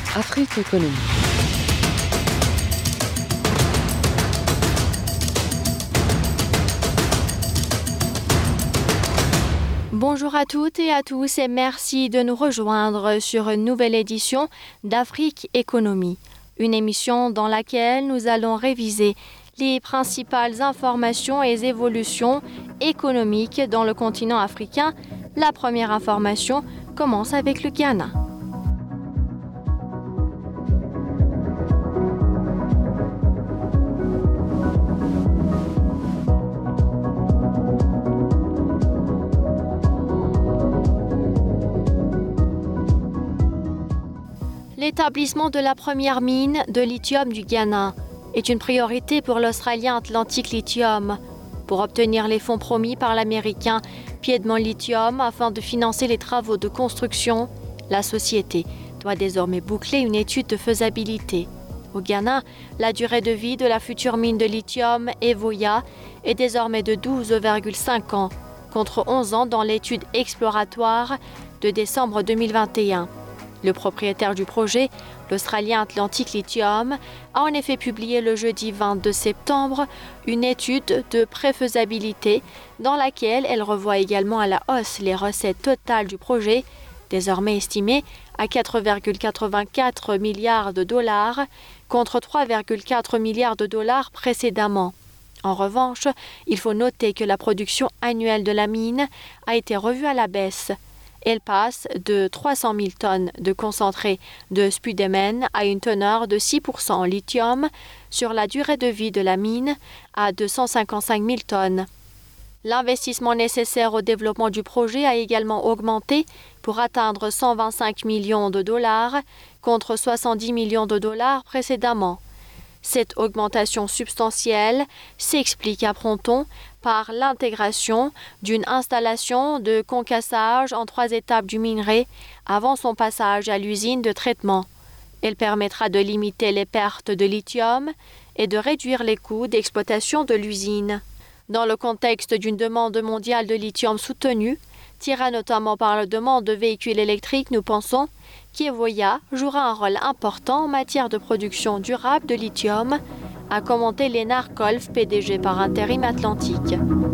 Afrique Économie. Bonjour à toutes et à tous et merci de nous rejoindre sur une nouvelle édition d'Afrique Économie, une émission dans laquelle nous allons réviser les principales informations et évolutions économiques dans le continent africain. La première information commence avec le Ghana. L'établissement de la première mine de lithium du Ghana est une priorité pour l'Australien Atlantic Lithium pour obtenir les fonds promis par l'Américain Piedmont Lithium afin de financer les travaux de construction. La société doit désormais boucler une étude de faisabilité. Au Ghana, la durée de vie de la future mine de lithium Evoya est désormais de 12,5 ans, contre 11 ans dans l'étude exploratoire de décembre 2021. Le propriétaire du projet, l'Australien Atlantic Lithium, a en effet publié le jeudi 22 septembre une étude de préfaisabilité dans laquelle elle revoit également à la hausse les recettes totales du projet, désormais estimées à 4,84 milliards de dollars contre 3,4 milliards de dollars précédemment. En revanche, il faut noter que la production annuelle de la mine a été revue à la baisse. Elle passe de 300 000 tonnes de concentré de spodumène à une teneur de 6% en lithium sur la durée de vie de la mine à 255 000 tonnes. L'investissement nécessaire au développement du projet a également augmenté pour atteindre 125 millions de dollars contre 70 millions de dollars précédemment. Cette augmentation substantielle s'explique, apprend-on, par l'intégration d'une installation de concassage en 3 étapes du minerai avant son passage à l'usine de traitement. Elle permettra de limiter les pertes de lithium et de réduire les coûts d'exploitation de l'usine. Dans le contexte d'une demande mondiale de lithium soutenue, tirée notamment par la demande de véhicules électriques, nous pensons qu'Evoya jouera un rôle important en matière de production durable de lithium, a commenté Lénard Kolf, PDG par intérim Atlantique.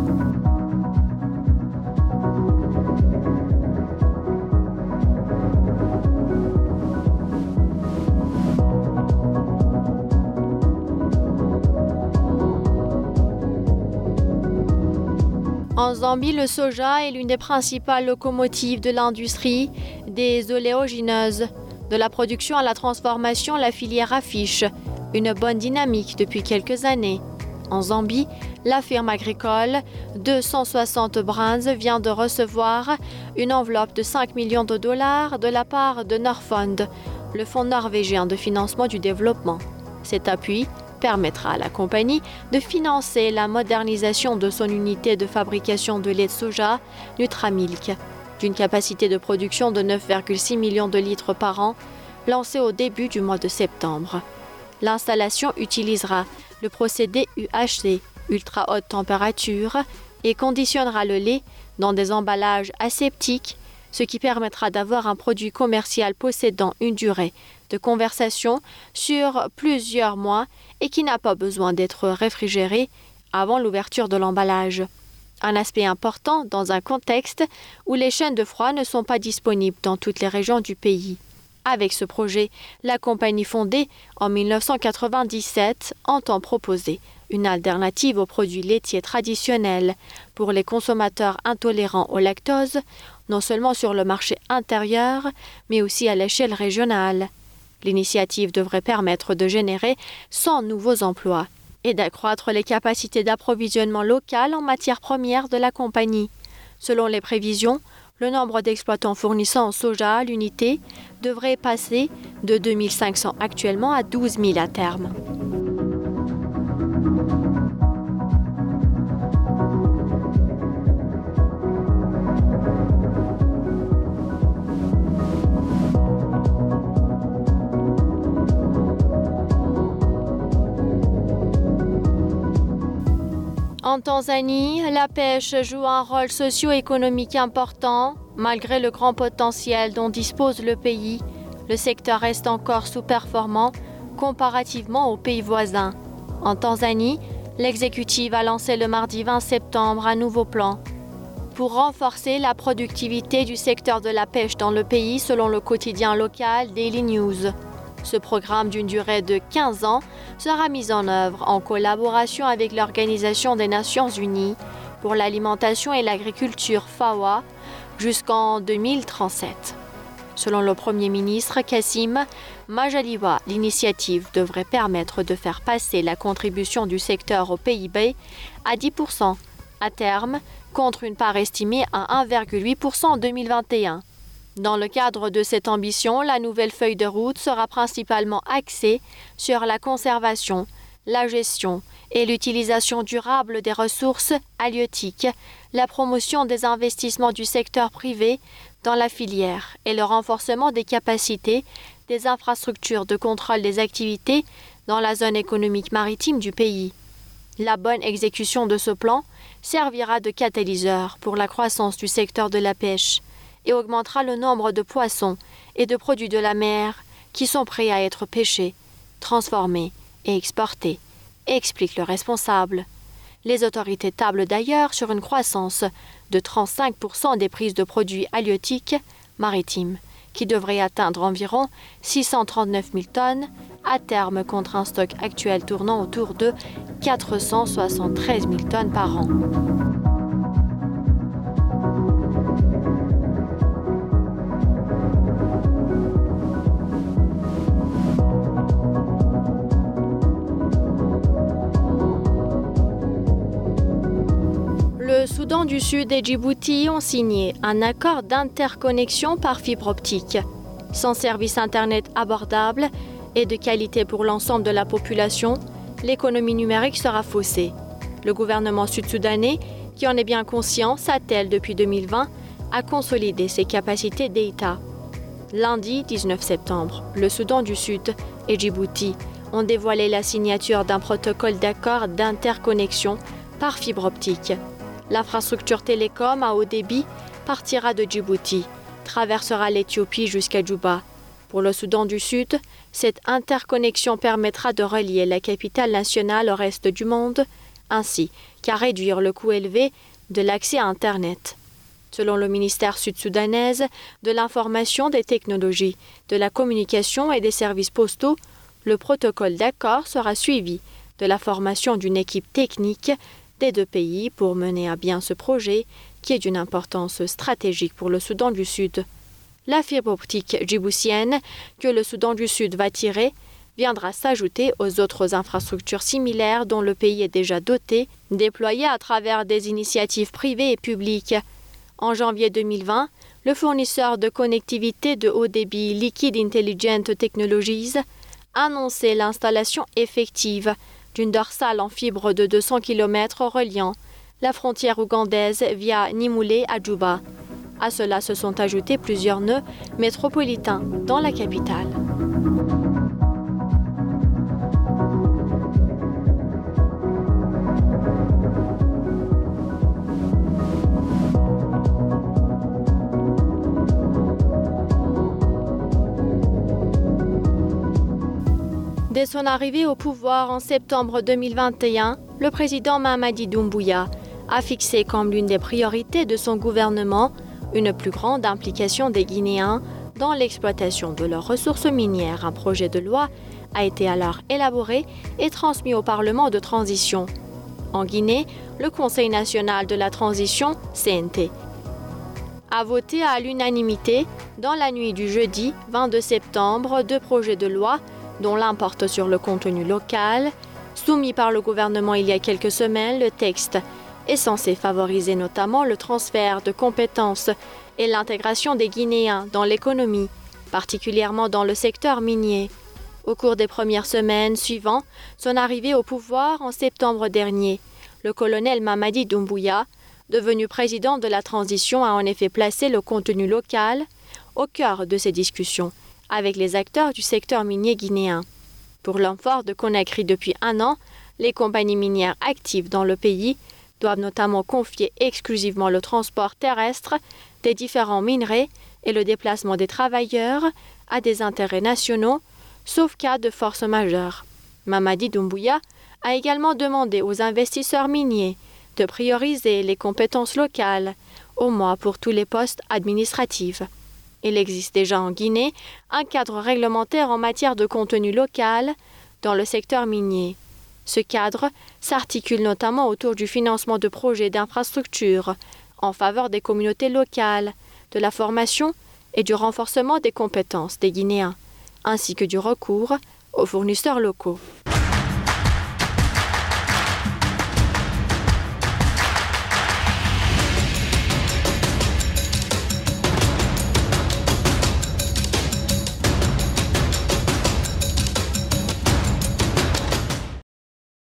En Zambie, le soja est l'une des principales locomotives de l'industrie des oléagineuses. De la production à la transformation, la filière affiche une bonne dynamique depuis quelques années. En Zambie, la firme agricole 260 Brands vient de recevoir une enveloppe de 5 millions de dollars de la part de Norfund, le fonds norvégien de financement du développement. Cet appui permettra à la compagnie de financer la modernisation de son unité de fabrication de lait de soja, Nutramilk, d'une capacité de production de 9,6 millions de litres par an, lancée au début du mois de septembre. L'installation utilisera le procédé UHT, ultra haute température, et conditionnera le lait dans des emballages aseptiques, ce qui permettra d'avoir un produit commercial possédant une durée de conservation sur plusieurs mois et qui n'a pas besoin d'être réfrigéré avant l'ouverture de l'emballage. Un aspect important dans un contexte où les chaînes de froid ne sont pas disponibles dans toutes les régions du pays. Avec ce projet, la compagnie fondée en 1997 entend proposer une alternative aux produits laitiers traditionnels pour les consommateurs intolérants au lactose, non seulement sur le marché intérieur, mais aussi à l'échelle régionale. L'initiative devrait permettre de générer 100 nouveaux emplois et d'accroître les capacités d'approvisionnement local en matières premières de la compagnie. Selon les prévisions, le nombre d'exploitants fournissant en soja à l'unité devrait passer de 2 500 actuellement à 12 000 à terme. En Tanzanie, la pêche joue un rôle socio-économique important. Malgré le grand potentiel dont dispose le pays, le secteur reste encore sous-performant comparativement aux pays voisins. En Tanzanie, l'exécutif a lancé le mardi 20 septembre un nouveau plan pour renforcer la productivité du secteur de la pêche dans le pays, selon le quotidien local Daily News. Ce programme d'une durée de 15 ans sera mis en œuvre en collaboration avec l'Organisation des Nations Unies pour l'alimentation et l'agriculture FAO jusqu'en 2037. Selon le Premier ministre Kassim Majaliwa, l'initiative devrait permettre de faire passer la contribution du secteur au PIB à 10% à terme, contre une part estimée à 1,8% en 2021. Dans le cadre de cette ambition, la nouvelle feuille de route sera principalement axée sur la conservation, la gestion et l'utilisation durable des ressources halieutiques, la promotion des investissements du secteur privé dans la filière et le renforcement des capacités des infrastructures de contrôle des activités dans la zone économique maritime du pays. La bonne exécution de ce plan servira de catalyseur pour la croissance du secteur de la pêche et augmentera le nombre de poissons et de produits de la mer qui sont prêts à être pêchés, transformés et exportés, explique le responsable. Les autorités tablent d'ailleurs sur une croissance de 35% des prises de produits halieutiques maritimes, qui devrait atteindre environ 639 000 tonnes à terme contre un stock actuel tournant autour de 473 000 tonnes par an. Le Soudan du Sud et Djibouti ont signé un accord d'interconnexion par fibre optique. Sans service Internet abordable et de qualité pour l'ensemble de la population, l'économie numérique sera faussée. Le gouvernement sud-soudanais, qui en est bien conscient, s'attelle depuis 2020 à consolider ses capacités data. Lundi 19 septembre, le Soudan du Sud et Djibouti ont dévoilé la signature d'un protocole d'accord d'interconnexion par fibre optique. L'infrastructure télécom à haut débit partira de Djibouti, traversera l'Éthiopie jusqu'à Djouba. Pour le Soudan du Sud, cette interconnexion permettra de relier la capitale nationale au reste du monde, ainsi qu'à réduire le coût élevé de l'accès à Internet. Selon le ministère sud-soudanais de l'Information, des Technologies, de la Communication et des Services postaux, le protocole d'accord sera suivi de la formation d'une équipe technique des deux pays pour mener à bien ce projet qui est d'une importance stratégique pour le Soudan du Sud. La fibre optique djiboutienne que le Soudan du Sud va tirer viendra s'ajouter aux autres infrastructures similaires dont le pays est déjà doté, déployées à travers des initiatives privées et publiques. En janvier 2020, le fournisseur de connectivité de haut débit Liquid Intelligent Technologies annonçait l'installation effective d'une dorsale en fibre de 200 km reliant la frontière ougandaise via Nimulé à Djouba. À cela se sont ajoutés plusieurs nœuds métropolitains dans la capitale. Dès son arrivée au pouvoir en septembre 2021, le président Mamadi Doumbouya a fixé comme l'une des priorités de son gouvernement une plus grande implication des Guinéens dans l'exploitation de leurs ressources minières. Un projet de loi a été alors élaboré et transmis au Parlement de transition. En Guinée, le Conseil national de la transition, CNT, a voté à l'unanimité dans la nuit du jeudi 22 septembre deux projets de loi dont l'un porte sur le contenu local. Soumis par le gouvernement il y a quelques semaines, le texte est censé favoriser notamment le transfert de compétences et l'intégration des Guinéens dans l'économie, particulièrement dans le secteur minier. Au cours des premières semaines suivant son arrivée au pouvoir en septembre dernier, le colonel Mamadi Doumbouya, devenu président de la transition, a en effet placé le contenu local au cœur de ces discussions avec les acteurs du secteur minier guinéen. Pour l'Emport de Conakry depuis 1 an, les compagnies minières actives dans le pays doivent notamment confier exclusivement le transport terrestre des différents minerais et le déplacement des travailleurs à des intérêts nationaux, sauf cas de force majeure. Mamadi Doumbouya a également demandé aux investisseurs miniers de prioriser les compétences locales, au moins pour tous les postes administratifs. Il existe déjà en Guinée un cadre réglementaire en matière de contenu local dans le secteur minier. Ce cadre s'articule notamment autour du financement de projets d'infrastructures en faveur des communautés locales, de la formation et du renforcement des compétences des Guinéens, ainsi que du recours aux fournisseurs locaux.